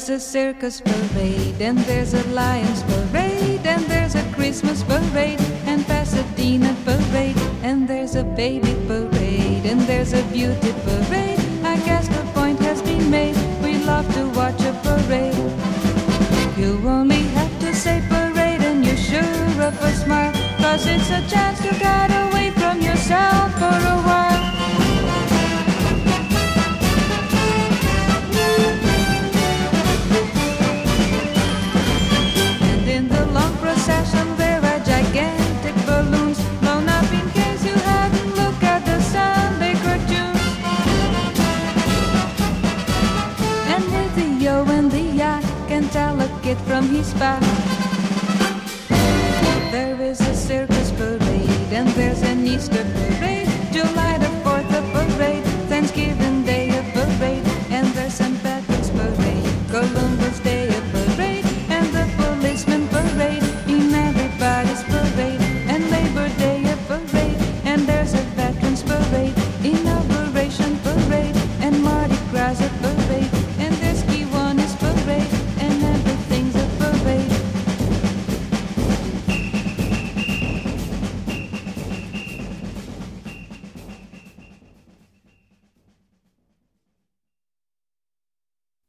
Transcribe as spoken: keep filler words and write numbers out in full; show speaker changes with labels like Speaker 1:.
Speaker 1: There's a circus parade, and there's a Lions parade, and there's a Christmas parade, and Pasadena parade, and there's a baby parade, and there's a beauty parade. I guess the point has been made, we love to watch a parade. You only have to say parade and you're sure of a smile, 'cause it's a chance to get away from yourself for a while. Procession, there are gigantic balloons blown up in case you haven't looked at the Sunday cartoons. And if the yo and the ya can tell a kid from his past